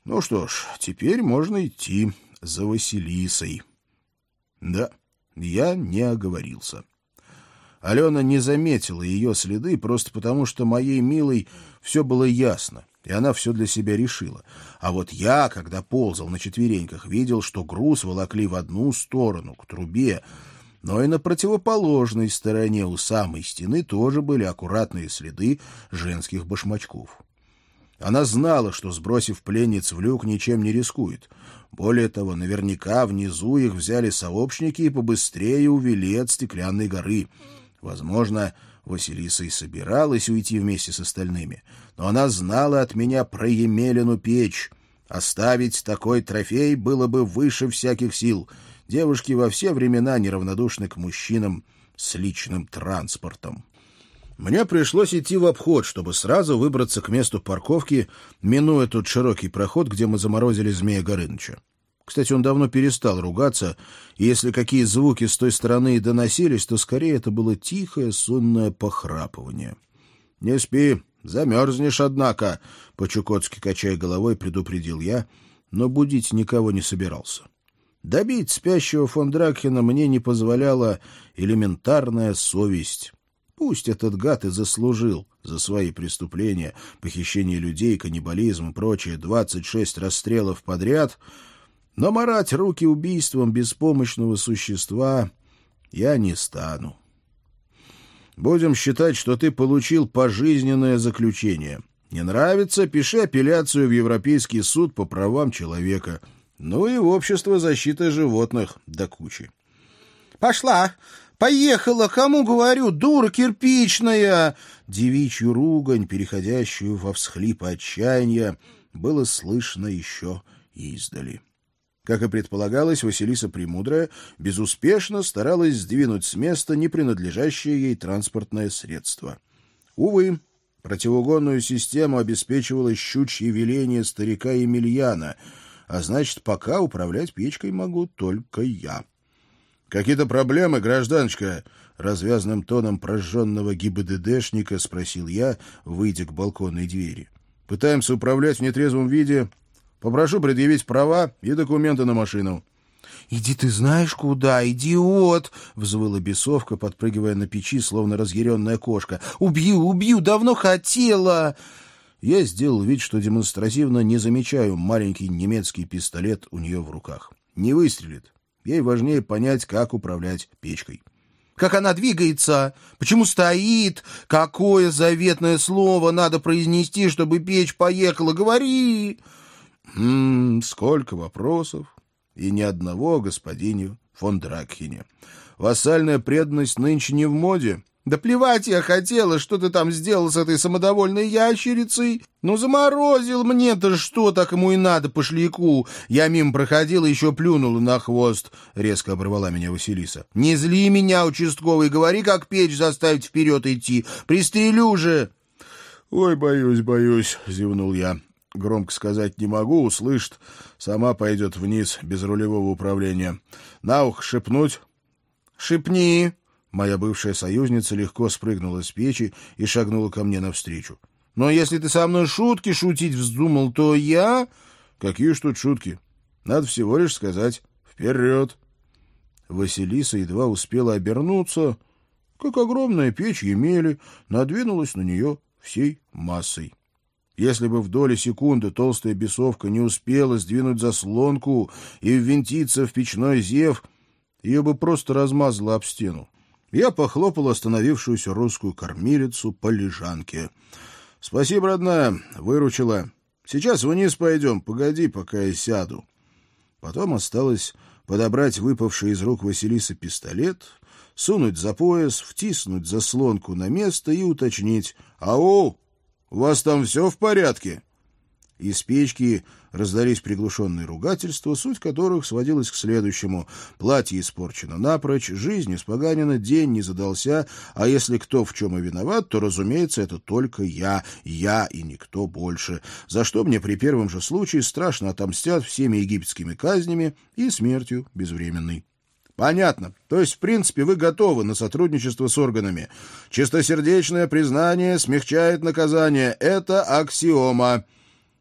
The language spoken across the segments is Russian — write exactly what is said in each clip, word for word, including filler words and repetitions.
Ну что ж, теперь можно идти за Василисой. Да, я не оговорился. Алена не заметила ее следы просто потому, что моей милой все было ясно, и она все для себя решила. А вот я, когда ползал на четвереньках, видел, что груз волокли в одну сторону, к трубе, но и на противоположной стороне у самой стены тоже были аккуратные следы женских башмачков. Она знала, что, сбросив пленниц в люк, ничем не рискует. Более того, наверняка внизу их взяли сообщники и побыстрее увели от Стеклянной горы. Возможно, Василиса и собиралась уйти вместе с остальными, но она знала от меня про Емелину печь. Оставить такой трофей было бы выше всяких сил. Девушки во все времена неравнодушны к мужчинам с личным транспортом. Мне пришлось идти в обход, чтобы сразу выбраться к месту парковки, минуя тот широкий проход, где мы заморозили Змея Горыныча. Кстати, он давно перестал ругаться, и если какие звуки с той стороны и доносились, то скорее это было тихое, сонное похрапывание. — Не спи, замерзнешь, однако, — по-чукотски качая головой, предупредил я, но будить никого не собирался. Добить спящего фон Дракхена мне не позволяла элементарная совесть. Пусть этот гад и заслужил за свои преступления, похищение людей, каннибализм и прочее, двадцать шесть расстрелов подряд, но марать руки убийством беспомощного существа я не стану. Будем считать, что ты получил пожизненное заключение. Не нравится — пиши апелляцию в Европейский суд по правам человека. Ну и в Общество защиты животных до кучи. — Пошла! Поехала! Кому говорю? Дура кирпичная! Девичью ругань, переходящую во всхлипы отчаяния, было слышно еще издали. Как и предполагалось, Василиса Премудрая безуспешно старалась сдвинуть с места не принадлежащее ей транспортное средство. Увы, противоугонную систему обеспечивало щучье веление старика Емельяна, а значит, пока управлять печкой могу только я. — Какие-то проблемы, гражданочка? — развязным тоном прожженного ГИБДДшника спросил я, выйдя к балконной двери. — Пытаемся управлять в нетрезвом виде. Попрошу предъявить права и документы на машину. — Иди ты знаешь куда, идиот! — взвыла бесовка, подпрыгивая на печи, словно разъяренная кошка. — Убью, убью, давно хотела! Я сделал вид, что демонстративно не замечаю маленький немецкий пистолет у нее в руках. Не выстрелит. Ей важнее понять, как управлять печкой. Как она двигается? Почему стоит? Какое заветное слово надо произнести, чтобы печь поехала? Говори! Хм, сколько вопросов, и ни одного господину фон Дракхене. Вассальная преданность нынче не в моде. Да плевать я хотела, что ты там сделал с этой самодовольной ящерицей. Ну, заморозил мне-то что, так ему и надо, пошляку. Я мимо проходила, еще плюнула на хвост. Резко оборвала меня Василиса. Не зли меня, участковый, говори, как печь заставить вперед идти. Пристрелю же. Ой, боюсь, боюсь, зевнул я. Громко сказать не могу, услышит, сама пойдет вниз без рулевого управления. На ухо шепнуть? Шепни. Моя бывшая союзница легко спрыгнула с печи и шагнула ко мне навстречу. Но если ты со мной шутки шутить вздумал, то я... Какие ж тут шутки? Надо всего лишь сказать «вперед». Василиса едва успела обернуться, как огромная печь Емели надвинулась на нее всей массой. Если бы в доли секунды толстая бесовка не успела сдвинуть заслонку и ввинтиться в печной зев, ее бы просто размазало об стену. Я похлопал остановившуюся русскую кормилицу по лежанке. — Спасибо, родная, выручила. Сейчас вниз пойдем, погоди, пока я сяду. Потом осталось подобрать выпавший из рук Василисы пистолет, сунуть за пояс, втиснуть заслонку на место и уточнить: «Ау, у вас там все в порядке?» Из печки раздались приглушенные ругательства, суть которых сводилась к следующему: платье испорчено напрочь, жизнь испоганена, день не задался, а если кто в чем и виноват, то, разумеется, это только я, я и никто больше, за что мне при первом же случае страшно отомстят всеми египетскими казнями и смертью безвременной. Понятно. То есть, в принципе, вы готовы на сотрудничество с органами. Чистосердечное признание смягчает наказание. Это аксиома.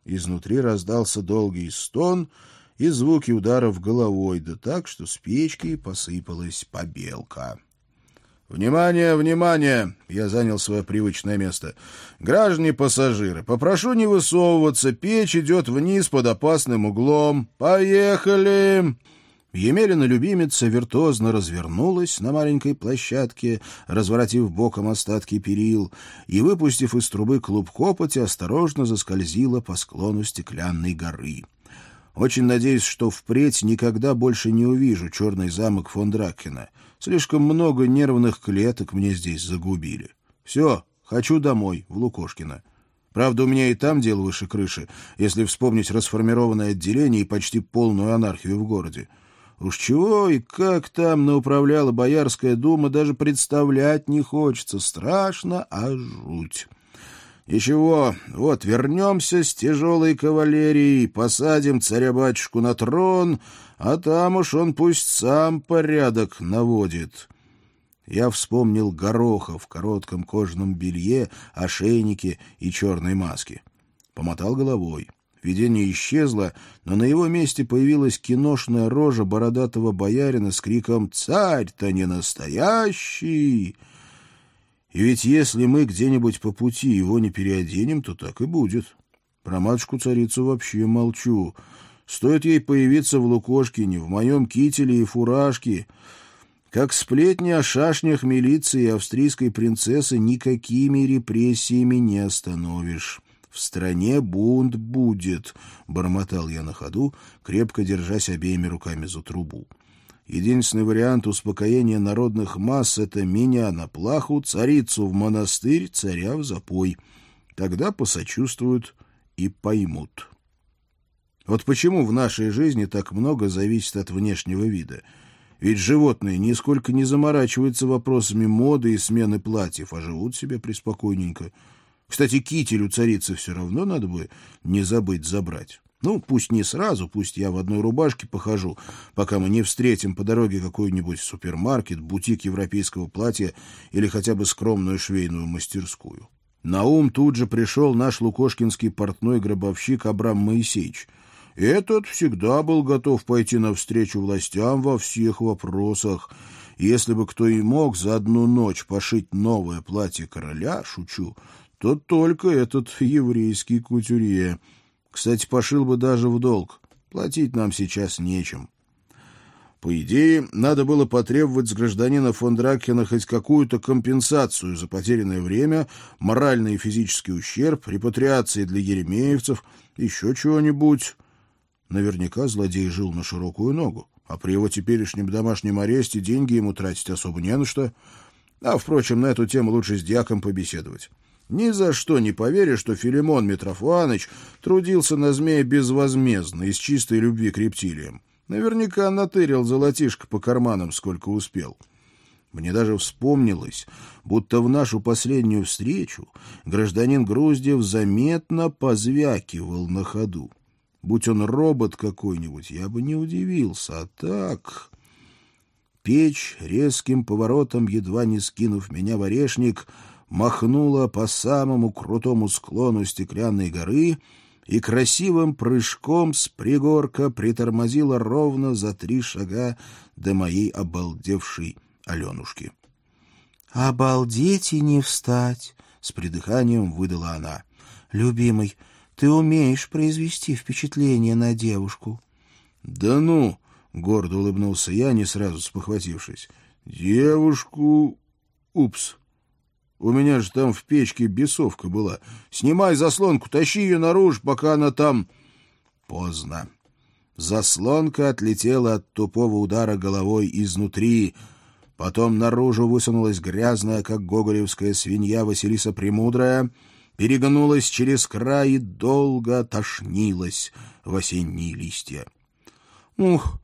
Изнутри раздался долгий стон и звуки ударов головой, да так, что с печки посыпалась побелка. «Внимание, внимание!» — я занял свое привычное место. «Граждане пассажиры, попрошу не высовываться, печь идет вниз под опасным углом. Поехали!» Емелина-любимица виртуозно развернулась на маленькой площадке, разворотив боком остатки перил, и, выпустив из трубы клуб копоти, осторожно заскользила по склону стеклянной горы. Очень надеюсь, что впредь никогда больше не увижу черный замок фон Дракена. Слишком много нервных клеток мне здесь загубили. Все, хочу домой, в Лукошкино. Правда, у меня и там дело выше крыши, если вспомнить расформированное отделение и почти полную анархию в городе. Уж чего и как там науправляла Боярская дума, даже представлять не хочется. Страшно, а жуть. Ничего, вот вернемся с тяжелой кавалерией, посадим царя-батюшку на трон, а там уж он пусть сам порядок наводит. Я вспомнил Гороха в коротком кожаном белье, ошейнике и черной маске. Помотал головой. Видение исчезло, но на его месте появилась киношная рожа бородатого боярина с криком «Царь-то не настоящий!». И ведь если мы где-нибудь по пути его не переоденем, то так и будет. Про матушку-царицу вообще молчу. Стоит ей появиться в Лукошкине, в моем кителе и фуражке, как сплетни о шашнях милиции и австрийской принцессы никакими репрессиями не остановишь. «В стране бунт будет», — бормотал я на ходу, крепко держась обеими руками за трубу. Единственный вариант успокоения народных масс — это меня на плаху, царицу в монастырь, царя в запой. Тогда посочувствуют и поймут. Вот почему в нашей жизни так много зависит от внешнего вида. Ведь животные нисколько не заморачиваются вопросами моды и смены платьев, а живут себе преспокойненько. Кстати, китель у царицы все равно надо бы не забыть забрать. Ну, пусть не сразу, пусть я в одной рубашке похожу, пока мы не встретим по дороге какой-нибудь супермаркет, бутик европейского платья или хотя бы скромную швейную мастерскую. На ум тут же пришел наш лукошкинский портной-гробовщик Абрам Моисеевич. Этот всегда был готов пойти навстречу властям во всех вопросах. Если бы кто и мог за одну ночь пошить новое платье короля, шучу, то только этот еврейский кутюрье. Кстати, пошил бы даже в долг. Платить нам сейчас нечем. По идее, надо было потребовать с гражданина фон Дракена хоть какую-то компенсацию за потерянное время, моральный и физический ущерб, репатриации для еремеевцев, еще чего-нибудь. Наверняка злодей жил на широкую ногу, а при его теперешнем домашнем аресте деньги ему тратить особо не на что. А, впрочем, на эту тему лучше с дьяком побеседовать. Ни за что не поверишь, что Филимон Митрофанович трудился на змея безвозмездно, из чистой любви к рептилиям. Наверняка натырил золотишко по карманам, сколько успел. Мне даже вспомнилось, будто в нашу последнюю встречу гражданин Груздев заметно позвякивал на ходу. Будь он робот какой-нибудь, я бы не удивился, а так... Печь, резким поворотом, едва не скинув меня в орешник, махнула по самому крутому склону стеклянной горы и красивым прыжком с пригорка притормозила ровно за три шага до моей обалдевшей Аленушки. «Обалдеть и не встать!» — с придыханием выдала она. «Любимый, ты умеешь произвести впечатление на девушку». «Да ну!» — гордо улыбнулся я, не сразу спохватившись. «Девушку... Упс! У меня же там в печке бесовка была. Снимай заслонку, тащи ее наружу, пока она там...» Поздно. Заслонка отлетела от тупого удара головой изнутри. Потом наружу высунулась грязная, как гоголевская свинья, Василиса Премудрая, перегнулась через край и долго тошнилась в осенние листья. — Ух,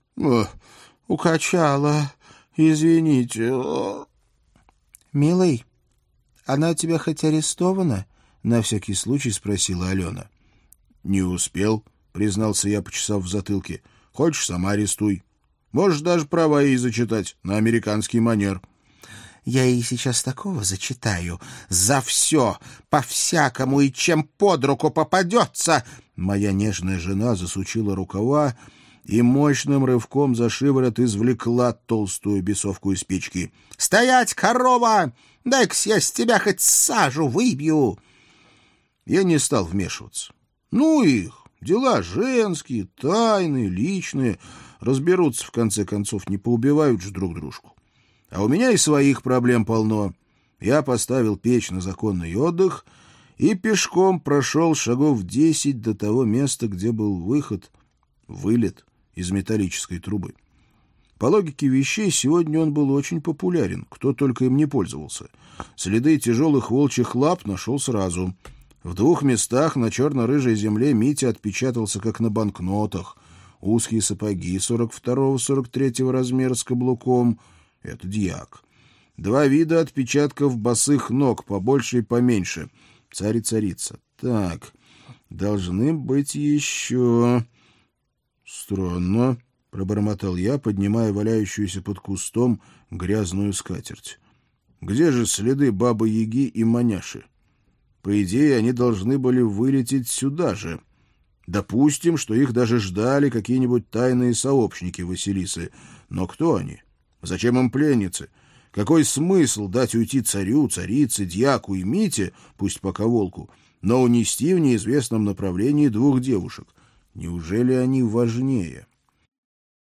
укачала, извините. — Милый, она у тебя хоть арестована? — на всякий случай спросила Алена. — Не успел, — признался я, почесав в затылке. — Хочешь, сама арестуй. Можешь даже права ей зачитать на американский манер. — Я ей сейчас такого зачитаю. За все, по-всякому и чем под руку попадется. Моя нежная жена засучила рукава и мощным рывком за шиворот извлекла толстую бесовку из печки. «Стоять, корова! Дай-ка я с тебя хоть сажу выбью!» Я не стал вмешиваться. Ну их, дела женские, тайные, личные. Разберутся, в конце концов, не поубивают же друг дружку. А у меня и своих проблем полно. Я поставил печь на законный отдых и пешком прошел шагов десять до того места, где был выход, вылет из металлической трубы. По логике вещей, сегодня он был очень популярен, кто только им не пользовался. Следы тяжелых волчьих лап нашел сразу. В двух местах на черно-рыжей земле Митя отпечатался, как на банкнотах. Узкие сапоги сорок второго сорок третьего размера с каблуком — это дьяк. Два вида отпечатков босых ног, побольше и поменьше. Царь и царица. Так, должны быть еще... Странно, — пробормотал я, поднимая валяющуюся под кустом грязную скатерть. Где же следы Бабы-Яги и Маняши? По идее, они должны были вылететь сюда же. Допустим, что их даже ждали какие-нибудь тайные сообщники Василисы. Но кто они? Зачем им пленницы? Какой смысл дать уйти царю, царице, дьяку и Мите, пусть пока волку, но унести в неизвестном направлении двух девушек? Неужели они важнее?